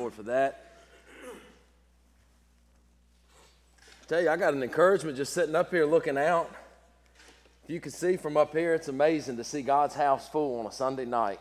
Lord for that. I tell you, I got an encouragement just sitting up here looking out. You can see from up here, it's amazing to see God's house full on a Sunday night,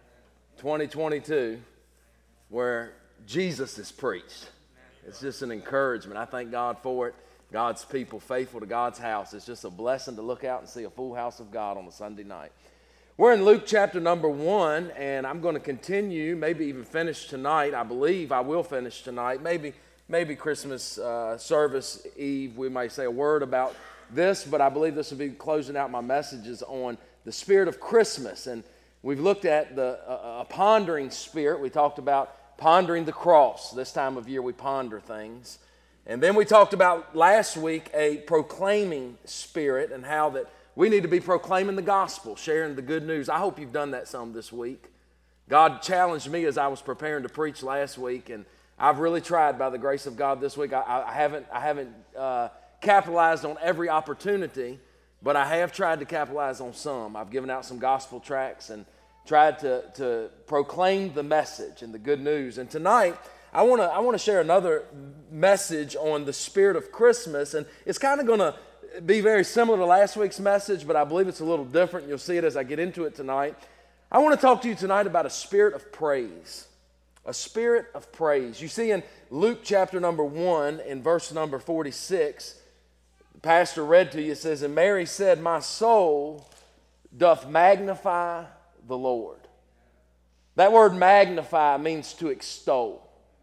2022, where Jesus is preached. It's just an encouragement. I thank God for it. God's people faithful to God's house. It's just a blessing to look out and see a full house of God on a Sunday night. We're in Luke chapter number 1, and I'm going to continue, maybe even finish tonight. I believe I will finish tonight. Maybe Christmas service Eve, we might say a word about this, but I believe this will be closing out my messages on the spirit of Christmas. And we've looked at a pondering spirit. We talked about pondering the cross. This time of year we ponder things. And then we talked about last week a proclaiming spirit and how that we need to be proclaiming the gospel, sharing the good news. I hope you've done that some this week. God challenged me as I was preparing to preach last week, and I've really tried by the grace of God this week. I haven't capitalized on every opportunity, but I have tried to capitalize on some. I've given out some gospel tracts and tried to proclaim the message and the good news. And tonight, I want to share another message on the spirit of Christmas, and it's kind of going to be very similar to last week's message, but I believe it's a little different. You'll see it as I get into it tonight. I want to talk to you tonight about a spirit of praise. A spirit of praise. You see in Luke chapter number 1 in verse number 46, the pastor read to you, it says, "And Mary said, My soul doth magnify the Lord." That word magnify means to extol.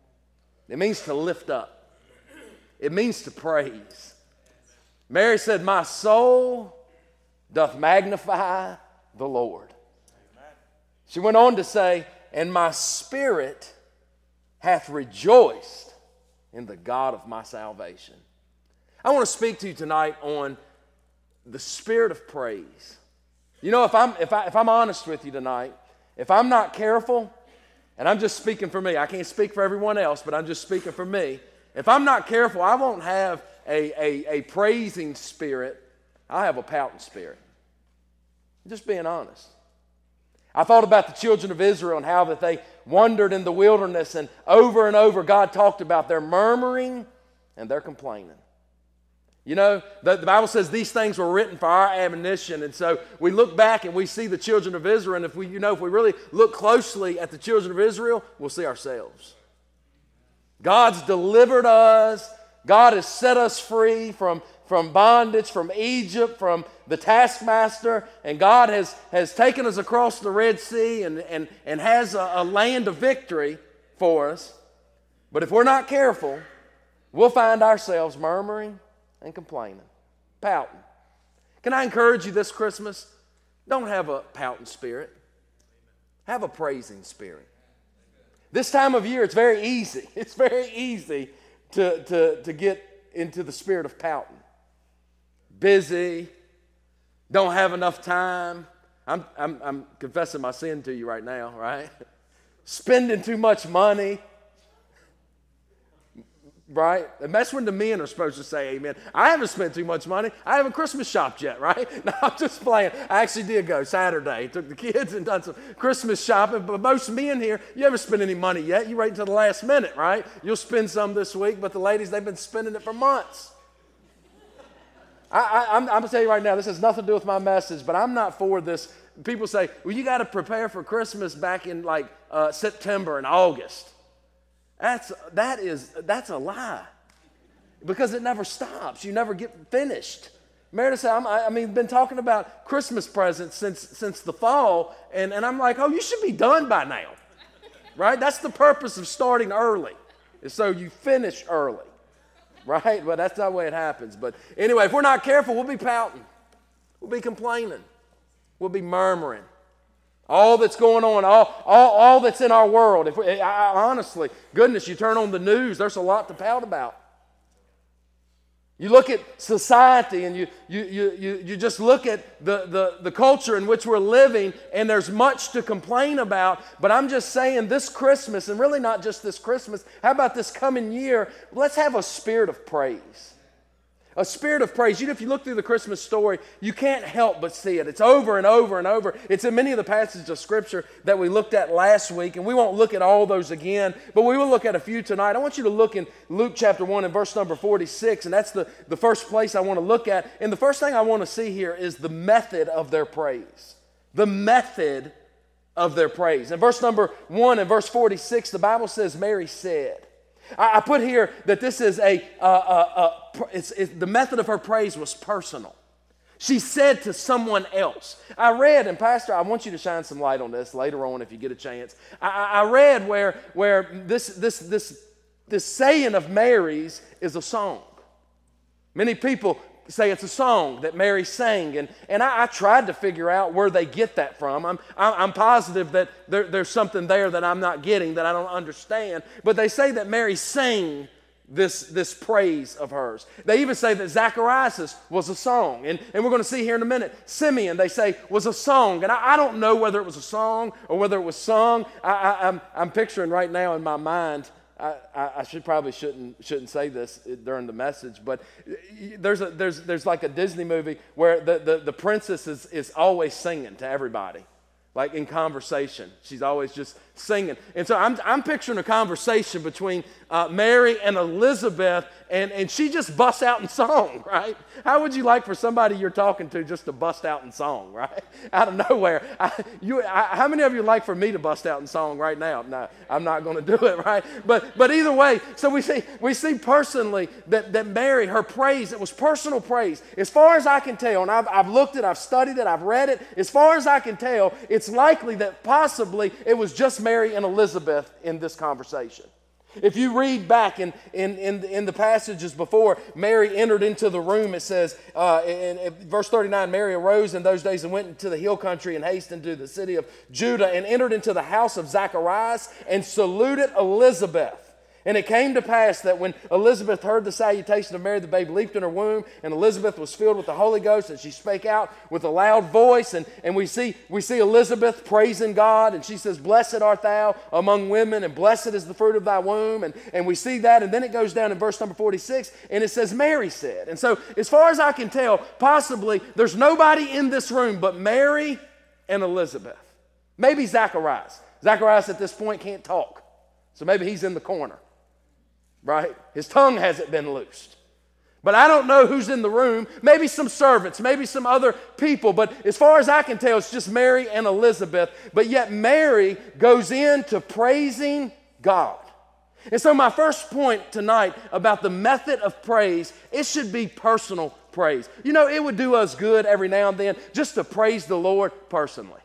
It means to lift up. It means to praise. Mary said, My soul doth magnify the Lord. She went on to say, And my spirit hath rejoiced in the God of my salvation. I want to speak to you tonight on the spirit of praise. You know, if I'm honest with you tonight, if I'm not careful, and I'm just speaking for me, I can't speak for everyone else, but I'm just speaking for me. If I'm not careful, I won't have a praising spirit. I'll have a pouting spirit. I'm just being honest. I thought about the children of Israel and how that they wandered in the wilderness, and over God talked about their murmuring and their complaining. You know, the Bible says these things were written for our admonition, and so we look back and we see the children of Israel, and if we really look closely at the children of Israel, we'll see ourselves. God's delivered us. God has set us free from bondage, from Egypt, from the taskmaster, and God has taken us across the Red Sea and has a land of victory for us. But if we're not careful, we'll find ourselves murmuring and complaining, pouting. Can I encourage you this Christmas? Don't have a pouting spirit. Have a praising spirit. This time of year, it's very easy. It's very easy to get into the spirit of pouting. Busy, don't have enough time. I'm confessing my sin to you right now, right? Spending too much money, right? And that's when the men are supposed to say amen. I haven't spent too much money. I haven't Christmas shopped yet, right? No, I'm just playing. I actually did go Saturday. Took the kids and done some Christmas shopping. But most men here, you haven't spent any money yet. You wait until the last minute, right? You'll spend some this week, but the ladies, they've been spending it for months. I'm going to tell you right now, this has nothing to do with my message, but I'm not for this. People say, well, you got to prepare for Christmas back in like September and August. That's a lie, because it never stops. You never get finished. Meredith said, been talking about Christmas presents since the fall, and I'm like, oh, you should be done by now, right? That's the purpose of starting early, is so you finish early. Right? But that's not the way it happens. But anyway, if we're not careful, we'll be pouting. We'll be complaining. We'll be murmuring. All that's going on, all that's in our world. Honestly, goodness, you turn on the news, there's a lot to pout about. You look at society and you just look at the culture in which we're living, and there's much to complain about. But I'm just saying, this Christmas, and really not just this Christmas, how about this coming year, let's have a spirit of praise. A spirit of praise. You know, if you look through the Christmas story, you can't help but see it. It's over and over and over. It's in many of the passages of Scripture that we looked at last week, and we won't look at all those again, but we will look at a few tonight. I want you to look in Luke chapter 1 and verse number 46, and that's the first place I want to look at. And the first thing I want to see here is the method of their praise. The method of their praise. In verse number 1 and verse 46, the Bible says, Mary said. I put here that this is the method of her praise was personal. She said to someone else. I read, and Pastor, I want you to shine some light on this later on if you get a chance. I read where this saying of Mary's is a song. Many people say it's a song that Mary sang, and I tried to figure out where they get that from. I'm positive that there's something there that I'm not getting, that I don't understand. But they say that Mary sang this praise of hers. They even say that Zacharias was a song, and we're going to see here in a minute. Simeon, they say, was a song, and I don't know whether it was a song or whether it was sung. I'm picturing right now in my mind. I shouldn't say this during the message, but there's like a Disney movie where the princess is always singing to everybody, like in conversation. She's always just singing, and so I'm picturing a conversation between Mary and Elizabeth, and she just busts out in song, right? How would you like for somebody you're talking to just to bust out in song, right? Out of nowhere. How many of you like for me to bust out in song right now? No, I'm not going to do it, right? But either way, so we see personally that Mary, her praise, it was personal praise. As far as I can tell, and I've looked it, I've studied it, I've read it, as far as I can tell, it's likely that possibly it was just Mary and Elizabeth in this conversation. If you read back in the passages before, Mary entered into the room, it says in verse 39, Mary arose in those days and went into the hill country and hastened to the city of Judah and entered into the house of Zacharias and saluted Elizabeth. And it came to pass that when Elizabeth heard the salutation of Mary, the babe leaped in her womb, and Elizabeth was filled with the Holy Ghost, and she spake out with a loud voice. And we see Elizabeth praising God, and she says, Blessed art thou among women, and blessed is the fruit of thy womb. And we see that, and then it goes down in verse number 46, and it says, Mary said. And so, as far as I can tell, possibly there's nobody in this room but Mary and Elizabeth. Maybe Zacharias. Zacharias at this point can't talk, so maybe he's in the corner. Right? His tongue hasn't been loosed. But I don't know who's in the room. Maybe some servants, maybe some other people. But as far as I can tell, it's just Mary and Elizabeth. But yet Mary goes into praising God. And so my first point tonight about the method of praise, it should be personal praise. You know, it would do us good every now and then just to praise the Lord personally.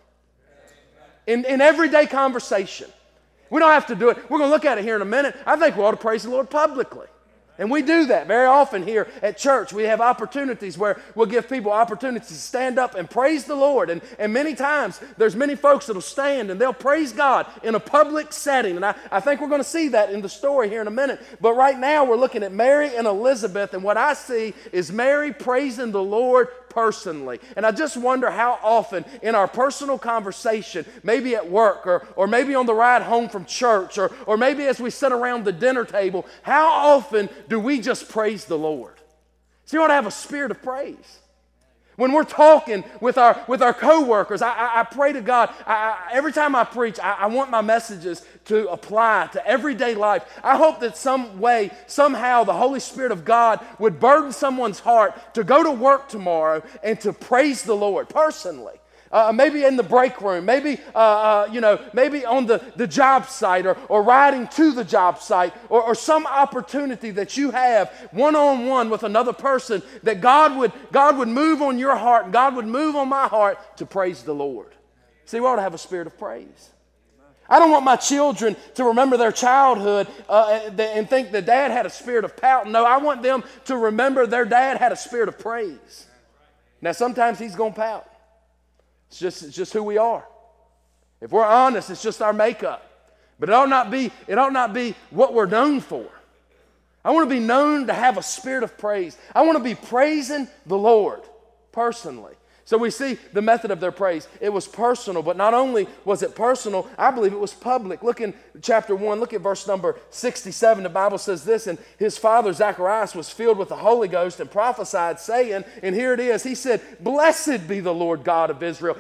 In everyday conversation. We don't have to do it. We're going to look at it here in a minute. I think we ought to praise the Lord publicly. And we do that very often here at church. We have opportunities where we'll give people opportunities to stand up and praise the Lord. And many times, there's many folks that will stand and they'll praise God in a public setting. And I think we're going to see that in the story here in a minute. But right now, we're looking at Mary and Elizabeth. And what I see is Mary praising the Lord personally. And I just wonder how often in our personal conversation, maybe at work or maybe on the ride home from church or maybe as we sit around the dinner table, how often do we just praise the Lord? So you ought to have a spirit of praise. When we're talking with our coworkers, I pray to God, every time I preach, I want my messages to apply to everyday life. I hope that some way, somehow, the Holy Spirit of God would burden someone's heart to go to work tomorrow and to praise the Lord personally. Maybe in the break room, maybe maybe on the job site or riding to the job site or some opportunity that you have one-on-one with another person that God would move on your heart and God would move on my heart to praise the Lord. See, we ought to have a spirit of praise. I don't want my children to remember their childhood and think that dad had a spirit of pouting. No, I want them to remember their dad had a spirit of praise. Now, sometimes he's going to pout. It's just who we are. If we're honest, it's just our makeup. But it ought not be what we're known for. I want to be known to have a spirit of praise. I want to be praising the Lord personally. So we see the method of their praise. It was personal, but not only was it personal, I believe it was public. Look in chapter 1, look at verse number 67. The Bible says this, and his father Zacharias was filled with the Holy Ghost and prophesied, saying, and here it is, he said, blessed be the Lord God of Israel.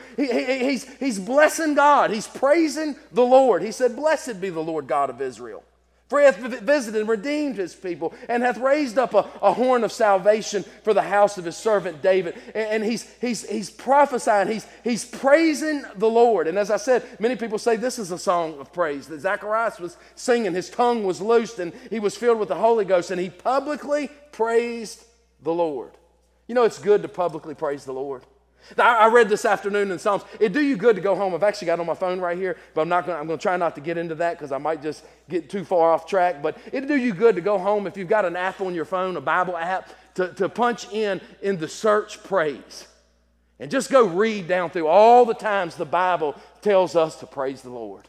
He's blessing God. He's praising the Lord. He said, blessed be the Lord God of Israel. For he hath visited and redeemed his people, and hath raised up a horn of salvation for the house of his servant David. And he's prophesying, he's praising the Lord. And as I said, many people say this is a song of praise. That Zacharias was singing, his tongue was loosed, and he was filled with the Holy Ghost, and he publicly praised the Lord. You know, it's good to publicly praise the Lord. I read this afternoon in Psalms. It'd do you good to go home. I've actually got it on my phone right here, but I'm going to try not to get into that because I might just get too far off track. But it'd do you good to go home if you've got an app on your phone, a Bible app, to punch in the search praise. And just go read down through all the times the Bible tells us to praise the Lord.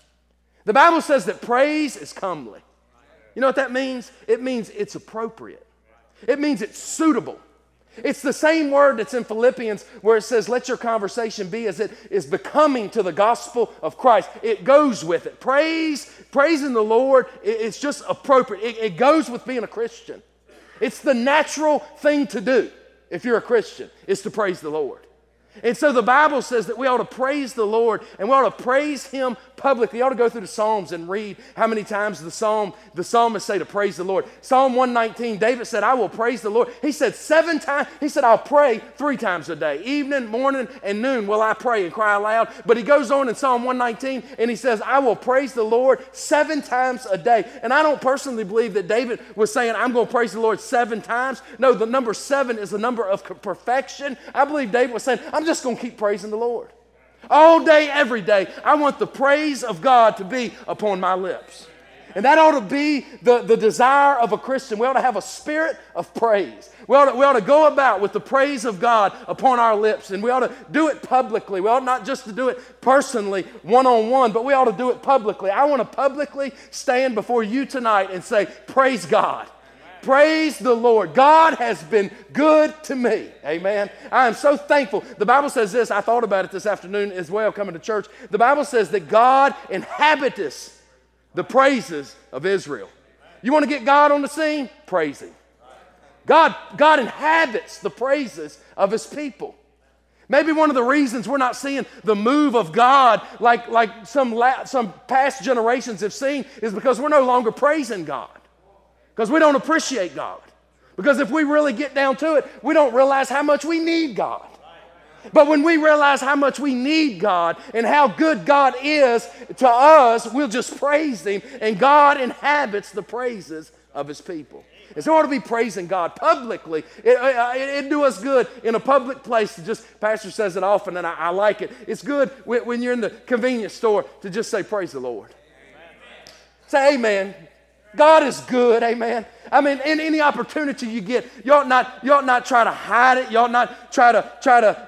The Bible says that praise is comely. You know what that means? It means it's appropriate. It means it's suitable. It's the same word that's in Philippians where it says, let your conversation be as it is becoming to the gospel of Christ. It goes with it. Praising the Lord, it's just appropriate. It goes with being a Christian. It's the natural thing to do if you're a Christian, is to praise the Lord. And so the Bible says that we ought to praise the Lord, and we ought to praise Him publicly. You ought to go through the Psalms and read how many times the psalmists say to praise the Lord. Psalm 119, David said, I will praise the Lord. He said 7 times. He said, I'll pray 3 times a day. Evening, morning, and noon will I pray and cry aloud. But he goes on in Psalm 119, and he says, I will praise the Lord 7 times a day. And I don't personally believe that David was saying, I'm going to praise the Lord 7 times. No, the number 7 is the number of perfection. I believe David was saying, I'm just going to keep praising the Lord. All day, every day, I want the praise of God to be upon my lips. And that ought to be the desire of a Christian. We ought to have a spirit of praise. We ought to go about with the praise of God upon our lips, and we ought to do it publicly. We ought not just to do it personally, one-on-one, but we ought to do it publicly. I want to publicly stand before you tonight and say, praise God. Praise the Lord. God has been good to me. Amen. I am so thankful. The Bible says this. I thought about it this afternoon as well coming to church. The Bible says that God inhabiteth the praises of Israel. You want to get God on the scene? Praise Him. God inhabits the praises of His people. Maybe one of the reasons we're not seeing the move of God like some past generations have seen is because we're no longer praising God. Because we don't appreciate God. Because if we really get down to it, we don't realize how much we need God. But when we realize how much we need God and how good God is to us, we'll just praise Him, and God inhabits the praises of His people. And so we ought to be praising God publicly. It'd do us good in a public place to just, Pastor says it often, and I like it. It's good when you're in the convenience store to just say, praise the Lord. Amen. Say amen. God is good, amen. I mean, in any opportunity you get, you ought not try to hide it. You ought not try to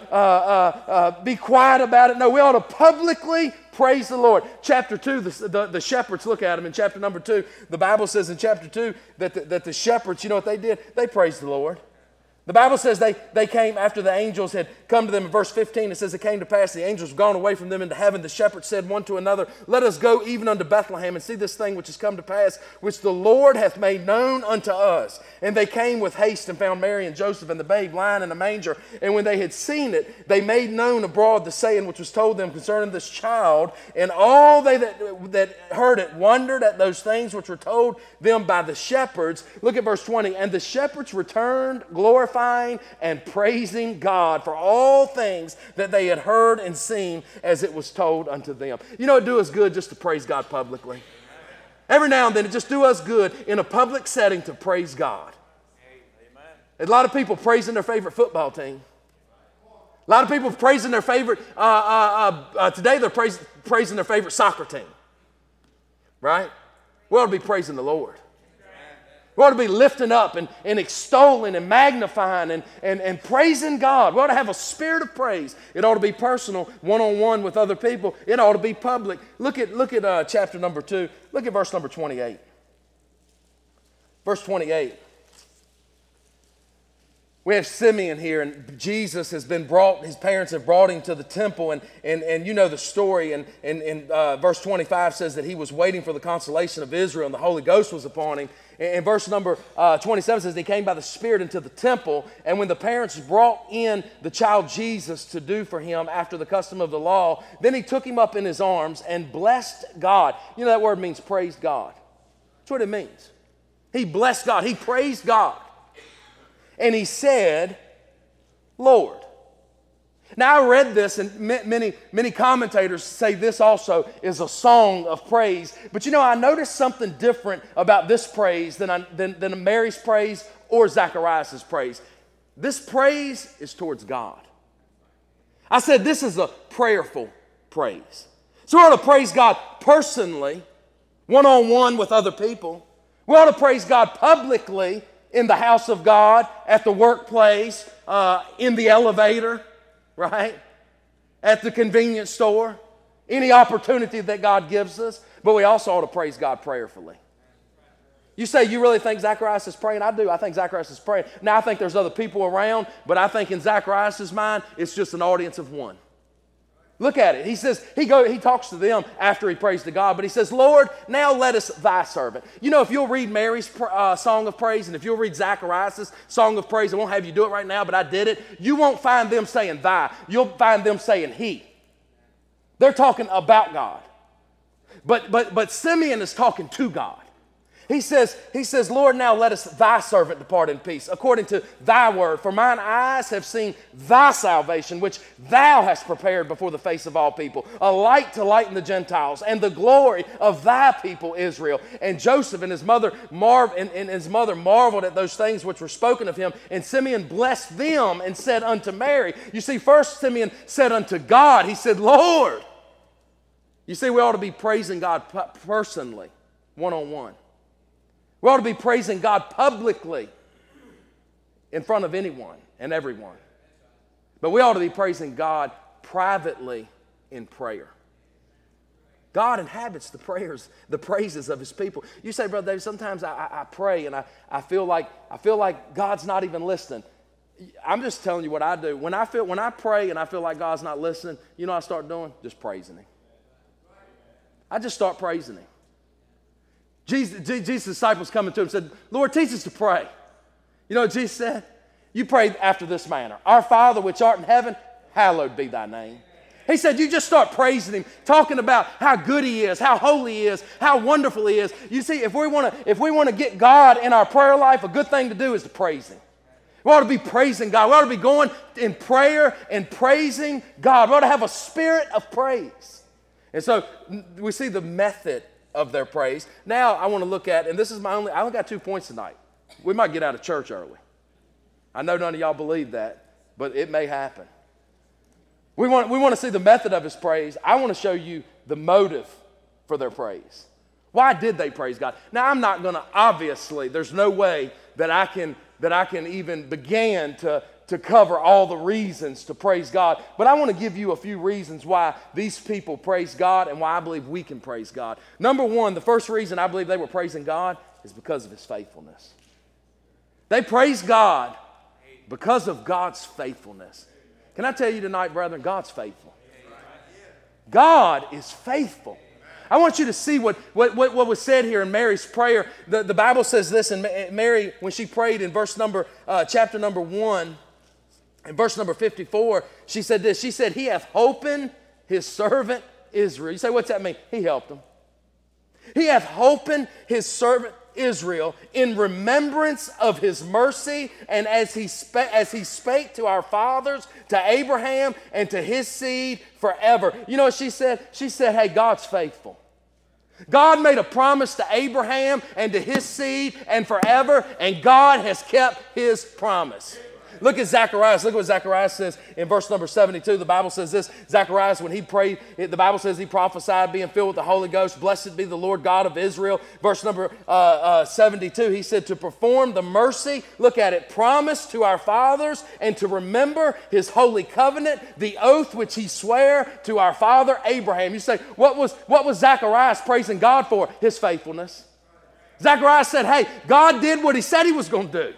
be quiet about it. No, we ought to publicly praise the Lord. Chapter 2, the shepherds, look at them in chapter number 2. The Bible says in chapter 2 that the shepherds, you know what they did? They praised the Lord. The Bible says they came after the angels had come to them. In verse 15, it says, it came to pass, the angels were gone away from them into heaven. The shepherds said one to another, let us go even unto Bethlehem and see this thing which has come to pass, which the Lord hath made known unto us. And they came with haste and found Mary and Joseph and the babe lying in a manger. And when they had seen it, they made known abroad the saying which was told them concerning this child. And all they that heard it wondered at those things which were told them by the shepherds. Look at verse 20. And the shepherds returned, glorifying and praising God for all things that they had heard and seen as it was told unto them. You know, it do us good just to praise God publicly. Every now and then, it just do us good in a public setting to praise God. A lot of people praising their favorite football team. A lot of people praising their favorite, today they're praising their favorite soccer team. Right? We ought to be praising the Lord. We ought to be lifting up and extolling and magnifying and praising God. We ought to have a spirit of praise. It ought to be personal, one-on-one with other people. It ought to be public. Look at chapter number 2. Look at verse number 28. Verse 28. We have Simeon here, and Jesus has been brought, his parents have brought him to the temple, and you know the story, and verse 25 says that he was waiting for the consolation of Israel, and the Holy Ghost was upon him. And verse number 27 says he came by the Spirit into the temple, and when the parents brought in the child Jesus to do for him after the custom of the law, then he took him up in his arms and blessed God. You know that word means praised God. That's what it means. He blessed God. He praised God. And he said, Lord. Now I read this, and many commentators say this also is a song of praise. But you know, I noticed something different about this praise than Mary's praise or Zacharias' praise. This praise is towards God. I said this is a prayerful praise. So we ought to praise God personally, one-on-one with other people. We ought to praise God publicly in the house of God, at the workplace, in the elevator, right? At the convenience store, any opportunity that God gives us. But we also ought to praise God prayerfully. You say, you really think Zacharias is praying? I do. I think Zacharias is praying. Now, I think there's other people around, but I think in Zacharias' mind, it's just an audience of one. Look at it. He says, he talks to them after he prays to God, but he says, Lord, now let us thy servant. You know, if you'll read Mary's song of praise, and if you'll read Zacharias' song of praise, I won't have you do it right now, but I did it. You won't find them saying thy. You'll find them saying he. They're talking about God. But Simeon is talking to God. He says, Lord, now let us thy servant depart in peace, according to thy word. For mine eyes have seen thy salvation, which thou hast prepared before the face of all people, a light to lighten the Gentiles, and the glory of thy people Israel. And Joseph and his mother marveled at those things which were spoken of him. And Simeon blessed them and said unto Mary. You see, first Simeon said unto God, he said, Lord. You see, we ought to be praising God personally, one-on-one. We ought to be praising God publicly in front of anyone and everyone. But we ought to be praising God privately in prayer. God inhabits the praises of his people. You say, Brother David, sometimes I pray and I feel like God's not even listening. I'm just telling you what I do. When I pray and I feel like God's not listening, you know what I start doing? Just praising him. I just start praising him. Jesus' disciples coming to him and said, Lord, teach us to pray. You know what Jesus said? You pray after this manner. Our Father which art in heaven, hallowed be thy name. He said, you just start praising him, talking about how good he is, how holy he is, how wonderful he is. You see, if we want to get God in our prayer life, a good thing to do is to praise him. We ought to be praising God. We ought to be going in prayer and praising God. We ought to have a spirit of praise. And so we see the method of their praise. Now I want to look at, and this is I only got 2 points tonight. We might get out of church early. I know none of y'all believe that, but it may happen. We want to see the method of his praise. I want to show you the motive for their praise. Why did they praise God? Now I'm not going to, obviously, there's no way that I can even begin to cover all the reasons to praise God. But I want to give you a few reasons why these people praise God and why I believe we can praise God. Number one, the first reason I believe they were praising God is because of his faithfulness. They praise God because of God's faithfulness. Can I tell you tonight, brethren, God's faithful. God is faithful. I want you to see what was said here in Mary's prayer. The Bible says this, and Mary, when she prayed in chapter number 1, in verse number 54, she said this. She said, he hath holpen his servant Israel. You say, what's that mean? He helped him. He hath holpen his servant Israel in remembrance of his mercy, and as he spake to our fathers, to Abraham, and to his seed forever. You know what she said? She said, hey, God's faithful. God made a promise to Abraham and to his seed and forever, and God has kept his promise. Look at Zacharias. Look what Zacharias says in verse number 72. The Bible says this. Zacharias, when he prayed, the Bible says he prophesied being filled with the Holy Ghost. Blessed be the Lord God of Israel. Verse number 72, he said to perform the mercy, look at it, promise to our fathers and to remember his holy covenant, the oath which he sware to our father Abraham. You say, what was Zacharias praising God for? His faithfulness. Zacharias said, hey, God did what he said he was going to do.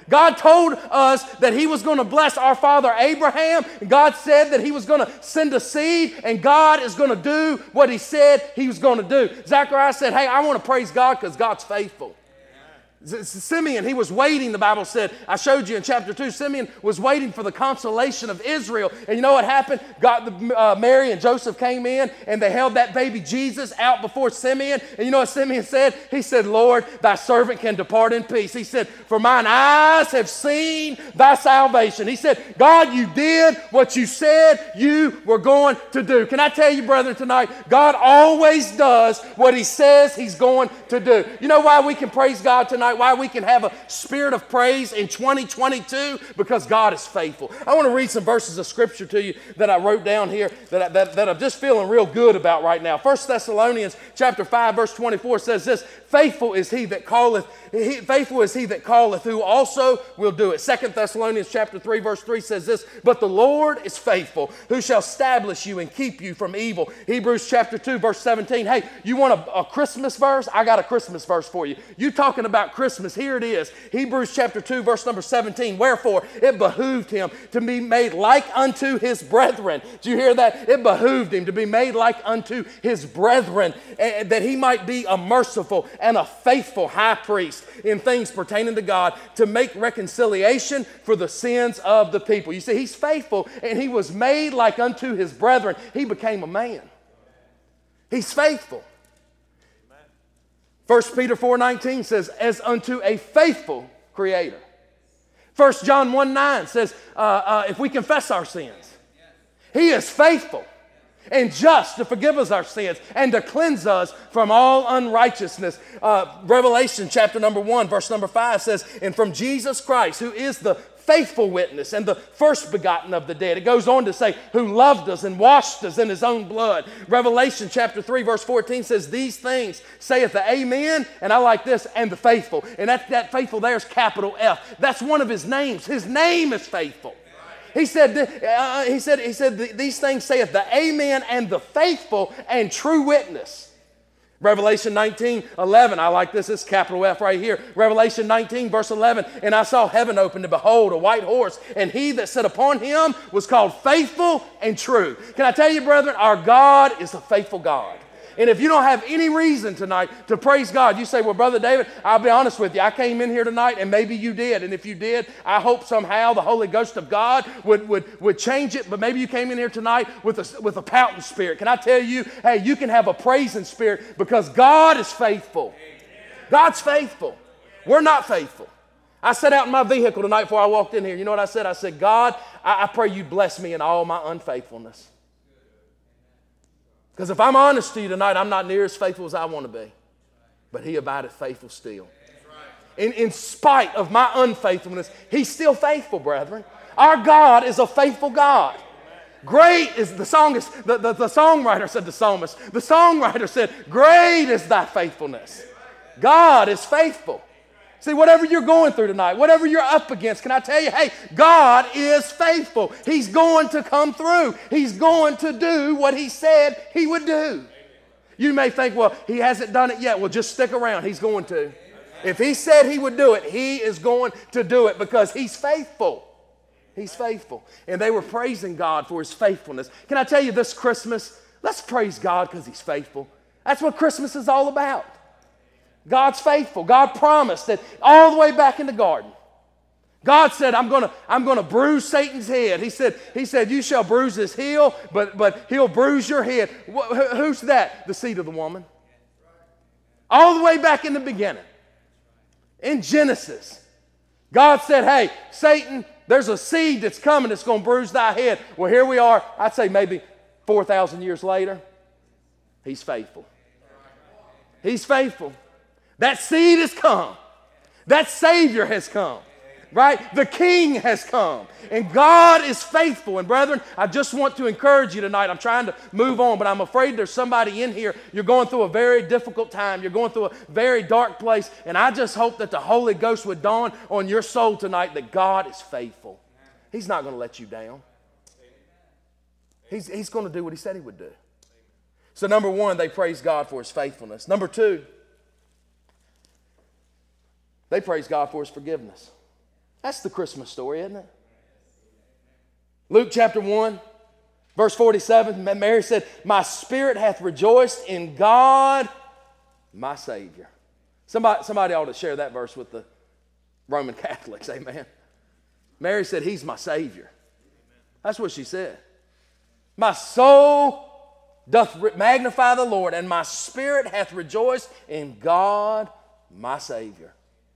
God told us that he was going to bless our father Abraham. God said that he was going to send a seed, and God is going to do what he said he was going to do. Zechariah said, hey, I want to praise God because God's faithful. Simeon, he was waiting, the Bible said. I showed you in chapter 2, Simeon was waiting for the consolation of Israel. And you know what happened? Mary and Joseph came in, and they held that baby Jesus out before Simeon. And you know what Simeon said? He said, Lord, thy servant can depart in peace. He said, for mine eyes have seen thy salvation. He said, God, you did what you said you were going to do. Can I tell you, brethren, tonight, God always does what he says he's going to do. You know why we can praise God tonight? Why we can have a spirit of praise in 2022? Because God is faithful. I want to read some verses of scripture to you that I wrote down here that I'm just feeling real good about right now. 1 Thessalonians chapter 5 verse 24 says this, faithful is he that calleth, who also will do it. 2 Thessalonians chapter 3 verse 3 says this, but the Lord is faithful, who shall establish you and keep you from evil. Hebrews chapter 2 verse 17, hey, you want a Christmas verse? I got a Christmas verse for you. You talking about Christmas, here it is. Hebrews chapter 2 verse number 17, wherefore it behooved him to be made like unto his brethren. Do you hear that? It behooved him to be made like unto his brethren, that he might be a merciful and a faithful high priest in things pertaining to God, to make reconciliation for the sins of the people. You see, he's faithful, and he was made like unto his brethren. He became a man. He's faithful. 1 Peter 4:19 says, as unto a faithful creator. 1 John 1:9 says, if we confess our sins, he is faithful and just to forgive us our sins and to cleanse us from all unrighteousness. Revelation chapter number 1 verse number 5 says, and from Jesus Christ, who is the faithful witness and the first begotten of the dead. It goes on to say, who loved us and washed us in his own blood. Revelation chapter 3 verse 14 says, these things saith the amen, and I like this, and the faithful. And that faithful there is capital F. That's one of his names. His name is faithful. He said, these things saith the amen and the faithful and true witness. Revelation 19:11, I like this, it's capital F right here. Revelation 19 verse 11, and I saw heaven open, and behold, a white horse, and he that sat upon him was called faithful and true. Can I tell you, brethren, our God is a faithful God. And if you don't have any reason tonight to praise God, you say, well, Brother David, I'll be honest with you. I came in here tonight, and maybe you did. And if you did, I hope somehow the Holy Ghost of God would change it. But maybe you came in here tonight with a pouting spirit. Can I tell you, hey, you can have a praising spirit because God is faithful. God's faithful. We're not faithful. I sat out in my vehicle tonight before I walked in here. You know what I said? I said, God, I pray you bless me in all my unfaithfulness. Because if I'm honest to you tonight, I'm not near as faithful as I want to be. But he abideth faithful still. In spite of my unfaithfulness, he's still faithful, brethren. Our God is a faithful God. Great is the songwriter said, the psalmist. The songwriter said, great is thy faithfulness. God is faithful. See, whatever you're going through tonight, whatever you're up against, can I tell you, hey, God is faithful. He's going to come through. He's going to do what he said he would do. You may think, well, he hasn't done it yet. Well, just stick around. He's going to. If he said he would do it, he is going to do it because he's faithful. He's faithful. And they were praising God for his faithfulness. Can I tell you this Christmas, let's praise God because he's faithful. That's what Christmas is all about. God's faithful. God promised that all the way back in the garden. God said, I'm gonna bruise Satan's head. He said, you shall bruise his heel, but he'll bruise your head. Who's that? The seed of the woman. All the way back in the beginning. In Genesis. God said, hey, Satan, there's a seed that's coming that's going to bruise thy head. Well, here we are, I'd say maybe 4,000 years later. He's faithful. He's faithful. That seed has come. That Savior has come. Right? The King has come. And God is faithful. And brethren, I just want to encourage you tonight. I'm trying to move on, but I'm afraid there's somebody in here. You're going through a very difficult time. You're going through a very dark place. And I just hope that the Holy Ghost would dawn on your soul tonight that God is faithful. He's not going to let you down. He's going to do what he said he would do. So number one, they praise God for his faithfulness. Number two, they praise God for his forgiveness. That's the Christmas story, isn't it? Luke chapter 1, verse 47, Mary said, my spirit hath rejoiced in God, my Savior. Somebody ought to share that verse with the Roman Catholics, amen. Mary said, he's my Savior. That's what she said. My soul doth magnify the Lord, and my spirit hath rejoiced in God, my Savior.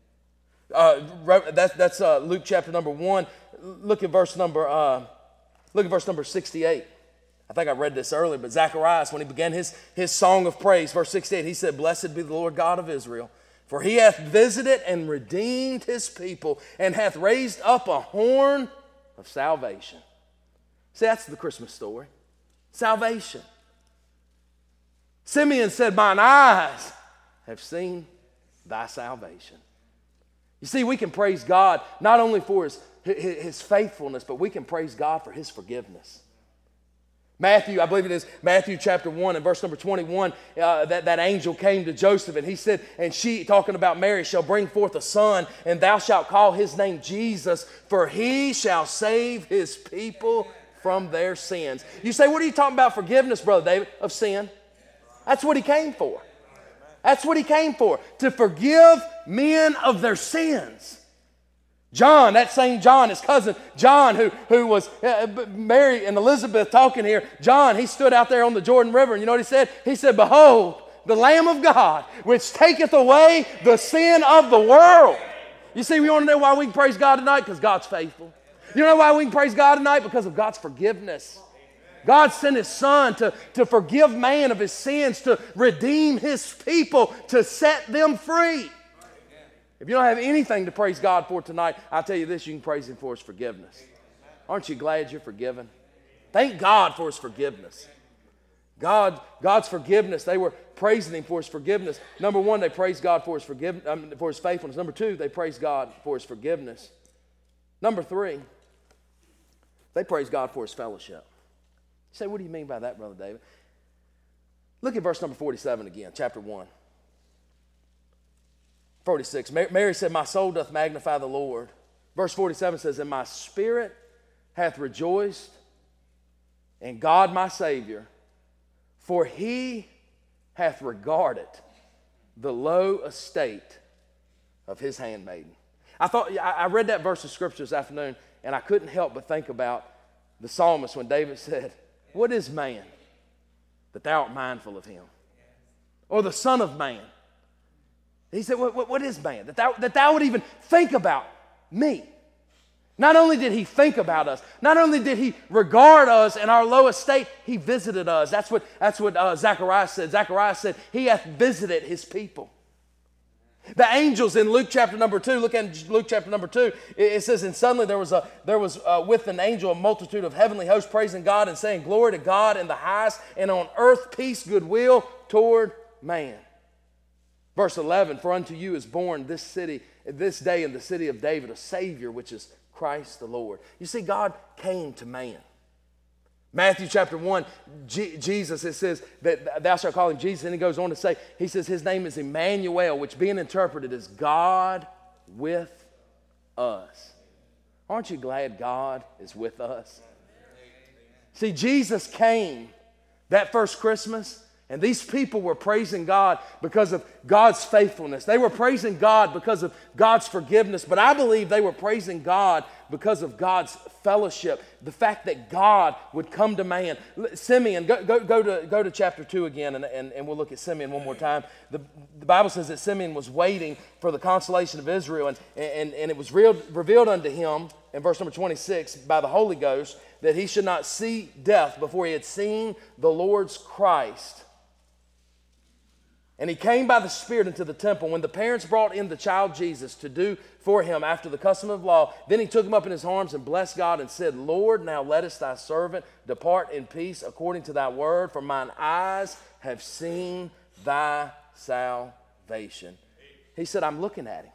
That's Luke chapter number 1. Look at verse number 68. I think I read this earlier, but Zacharias, when he began his song of praise, verse 68, he said, blessed be the Lord God of Israel, for he hath visited and redeemed his people, and hath raised up a horn of salvation. See, that's the Christmas story. Salvation. Simeon said, mine eyes have seen thy salvation. You see, we can praise God not only for his faithfulness, but we can praise God for his forgiveness. Matthew, I believe it is Matthew chapter 1 and verse number 21, that angel came to Joseph and he said, and she, talking about Mary, shall bring forth a son, and thou shalt call his name Jesus, for he shall save his people from their sins. You say, what are you talking about forgiveness, Brother David? Of sin. That's what he came for. That's what he came for, to forgive men of their sins. John, that same John, his cousin John, who was Mary and Elizabeth talking here. John, he stood out there on the Jordan River, and you know what he said? He said, behold, the Lamb of God, which taketh away the sin of the world. You see, we want to know why we can praise God tonight? Because God's faithful. You know why we can praise God tonight? Because of God's forgiveness. God sent his son to forgive man of his sins, to redeem his people, to set them free. If you don't have anything to praise God for tonight, I'll tell you this, you can praise him for his forgiveness. Aren't you glad you're forgiven? Thank God for his forgiveness. God's forgiveness, they were praising him for his forgiveness. Number one, they praised God for his for his faithfulness. Number two, they praised God for his forgiveness. Number three, they praised God for his fellowship. You say, what do you mean by that, Brother David? Look at verse number 47 again, chapter 1. 46, Mary said, my soul doth magnify the Lord. Verse 47 says, and my spirit hath rejoiced in God my Savior, for he hath regarded the low estate of his handmaiden. I read that verse of scripture this afternoon, and I couldn't help but think about the psalmist when David said, what is man that thou art mindful of him? Or the son of man. He said, what is man that thou would even think about me? Not only did he think about us, not only did he regard us in our low estate, he visited us. That's what Zacharias said. Zacharias said, he hath visited his people. The angels in Luke chapter number 2, look at Luke chapter number 2, it says, and suddenly there was with an angel a multitude of heavenly hosts praising God and saying, glory to God in the highest, and on earth peace, goodwill toward man. Verse 11, for unto you is born this day in the city of David a Savior, which is Christ the Lord. You see, God came to man. Matthew chapter 1, Jesus, it says that thou shalt call him Jesus. And he goes on to say, he says his name is Emmanuel, which being interpreted is God with us. Aren't you glad God is with us? See, Jesus came that first Christmas, and these people were praising God because of God's faithfulness. They were praising God because of God's forgiveness. But I believe they were praising God because of God's fellowship. The fact that God would come to man. Simeon, go to chapter 2 again, and we'll look at Simeon one more time. The Bible says that Simeon was waiting for the consolation of Israel, and it was revealed unto him, in verse number 26, by the Holy Ghost, that he should not see death before he had seen the Lord's Christ. And he came by the Spirit into the temple. When the parents brought in the child Jesus to do for him after the custom of law, then he took him up in his arms and blessed God and said, Lord, now lettest thy servant depart in peace according to thy word, for mine eyes have seen thy salvation. He said, I'm looking at him.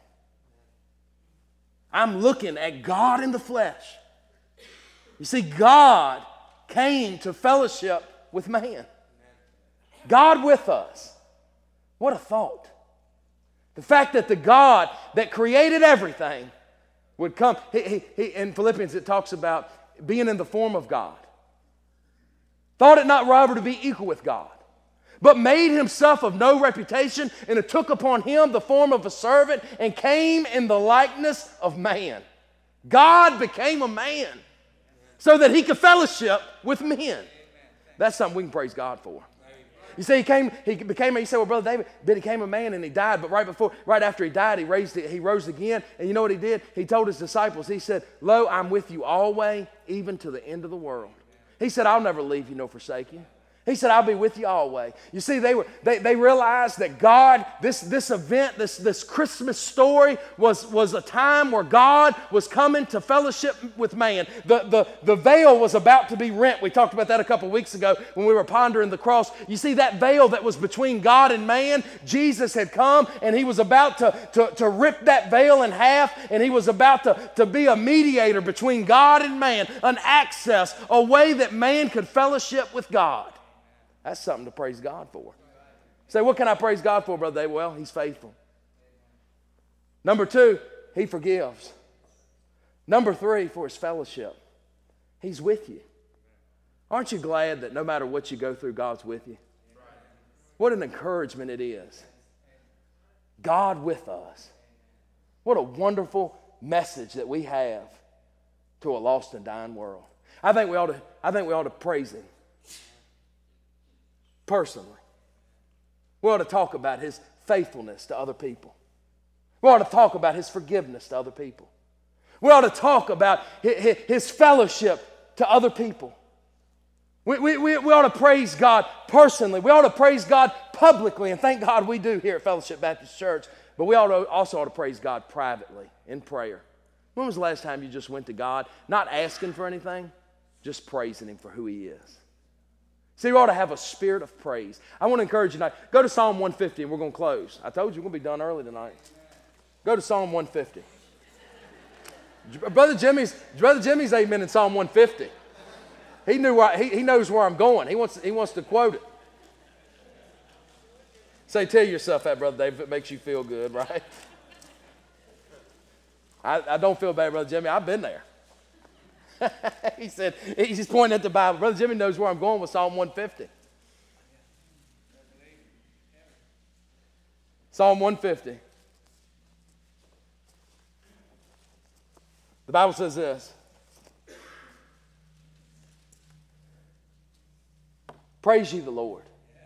I'm looking at God in the flesh. You see, God came to fellowship with man. God with us. What a thought. The fact that the God that created everything would come. In Philippians, it talks about being in the form of God. Thought it not robbery to be equal with God, but made himself of no reputation, and it took upon him the form of a servant, and came in the likeness of man. God became a man so that he could fellowship with men. That's something we can praise God for. You see, you say, well, Brother David, but he became a man and he died, but right after he died, he rose again, and you know what he did? He told his disciples, he said, lo, I'm with you always, even to the end of the world. He said, I'll never leave you nor forsake you. He said, I'll be with you always. You see, they realized that God, this event, this Christmas story was a time where God was coming to fellowship with man. The veil was about to be rent. We talked about that a couple weeks ago when we were pondering the cross. You see, that veil that was between God and man, Jesus had come and he was about to rip that veil in half, and he was about to be a mediator between God and man, an access, a way that man could fellowship with God. That's something to praise God for. Say, what can I praise God for, Brother David? Well, he's faithful. Number 2, he forgives. Number 3, for his fellowship. He's with you. Aren't you glad that no matter what you go through, God's with you? What an encouragement it is. God with us. What a wonderful message that we have to a lost and dying world. I think we ought to praise him. Personally, we ought to talk about his faithfulness to other people. We ought to talk about his forgiveness to other people. We ought to talk about his fellowship to other people. We ought to praise God personally. We ought to praise God publicly, and thank God we do here at Fellowship Baptist Church. But we also ought to praise God privately in prayer. When was the last time you just went to God, not asking for anything, just praising him for who he is? See, we ought to have a spirit of praise. I want to encourage you tonight. Go to Psalm 150 and we're going to close. I told you we're going to be done early tonight. Go to Psalm 150. Brother Jimmy's amen in Psalm 150. He knows where I'm going. He wants to quote it. Say, tell yourself that, Brother Dave, if it makes you feel good, right? I don't feel bad, Brother Jimmy. I've been there. He said, he's pointing at the Bible. Brother Jimmy knows where I'm going with Psalm 150. Psalm 150. The Bible says this. Praise ye the Lord.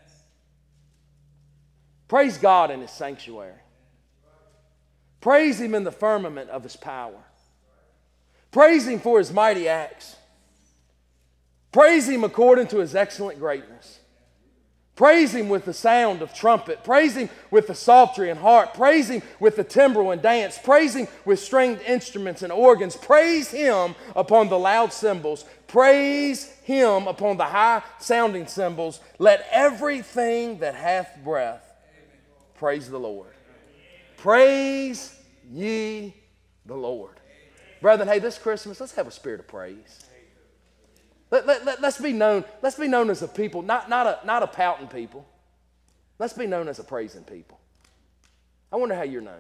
Praise God in his sanctuary. Praise him in the firmament of his power. Praise him for his mighty acts. Praise him according to his excellent greatness. Praise him with the sound of trumpet. Praise him with the psaltery and harp. Praise him with the timbrel and dance. Praise him with stringed instruments and organs. Praise him upon the loud cymbals. Praise him upon the high sounding cymbals. Let everything that hath breath praise the Lord. Praise ye the Lord. Brethren, hey, this Christmas, let's have a spirit of praise. Let's be known as a people, not a pouting people. Let's be known as a praising people. I wonder how you're known.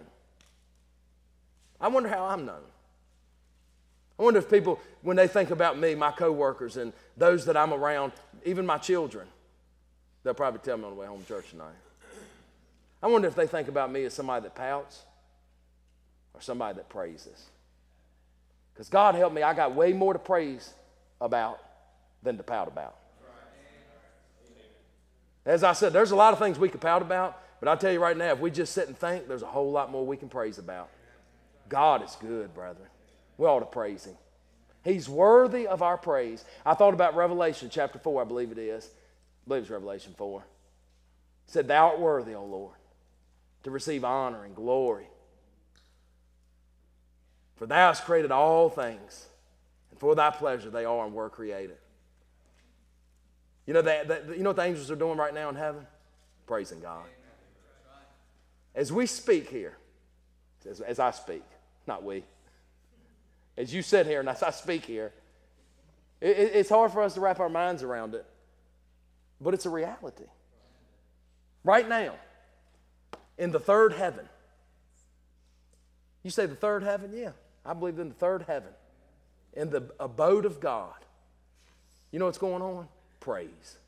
I wonder how I'm known. I wonder if people, when they think about me, my coworkers, and those that I'm around, even my children, they'll probably tell me on the way home from church tonight. I wonder if they think about me as somebody that pouts or somebody that praises. Because God help me, I got way more to praise about than to pout about. As I said, there's a lot of things we could pout about, but I'll tell you right now, if we just sit and think, there's a whole lot more we can praise about. God is good, brethren. We ought to praise him. He's worthy of our praise. I thought about Revelation chapter 4, I believe it is. I believe it's Revelation 4. It said, thou art worthy, O Lord, to receive honor and glory. For thou hast created all things, and for thy pleasure they are and were created. You know what the angels are doing right now in heaven? Praising God. As we speak here, as I speak, not we. As you sit here and as I speak here, it's hard for us to wrap our minds around it, but it's a reality. Right now, in the third heaven. You say the third heaven? Yeah. I believe in the third heaven, in the abode of God. You know what's going on? Praise.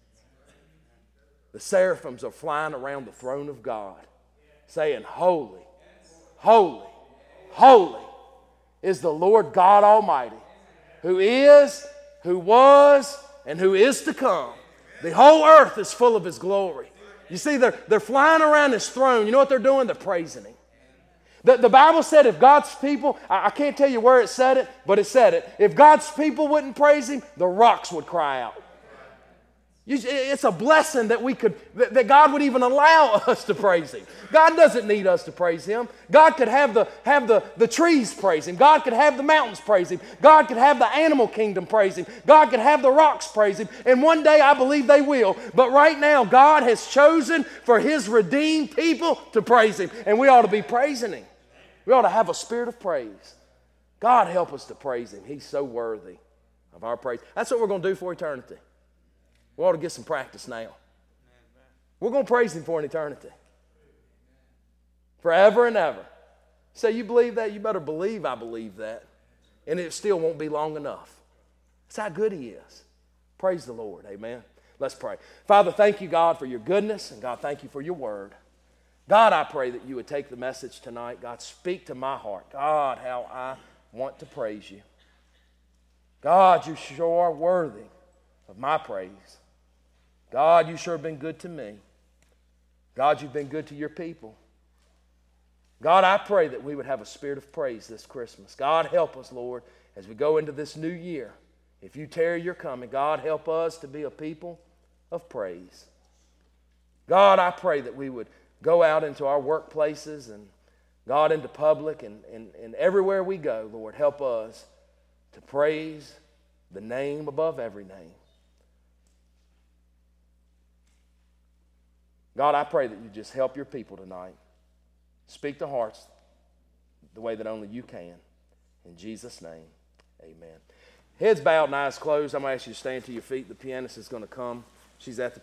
The seraphims are flying around the throne of God, saying, holy, holy, holy is the Lord God Almighty, who is, who was, and who is to come. The whole earth is full of His glory. You see, they're flying around His throne. You know what they're doing? They're praising Him. The Bible said if God's people, I can't tell you where it said it, but it said it. If God's people wouldn't praise Him, the rocks would cry out. It's a blessing that God would even allow us to praise Him. God doesn't need us to praise Him. God could have the trees praise Him. God could have the mountains praise Him. God could have the animal kingdom praise Him. God could have the rocks praise Him. And one day I believe they will. But right now God has chosen for His redeemed people to praise Him. And we ought to be praising Him. We ought to have a spirit of praise. God help us to praise Him. He's so worthy of our praise. That's what we're going to do for eternity. We ought to get some practice now. We're going to praise Him for an eternity. Forever and ever. Say, you believe that? You better believe I believe that. And it still won't be long enough. That's how good He is. Praise the Lord. Amen. Let's pray. Father, thank you, God, for your goodness. And God, thank you for your word. God, I pray that you would take the message tonight. God, speak to my heart. God, how I want to praise you. God, you sure are worthy of my praise. God, you sure have been good to me. God, you've been good to your people. God, I pray that we would have a spirit of praise this Christmas. God, help us, Lord, as we go into this new year. If you tarry your coming, God, help us to be a people of praise. God, I pray that we would go out into our workplaces and, God, into public and everywhere we go, Lord, help us to praise the name above every name. God, I pray that you just help your people tonight. Speak to hearts the way that only you can. In Jesus' name, amen. Heads bowed and eyes closed. I'm going to ask you to stand to your feet. The pianist is going to come. She's at the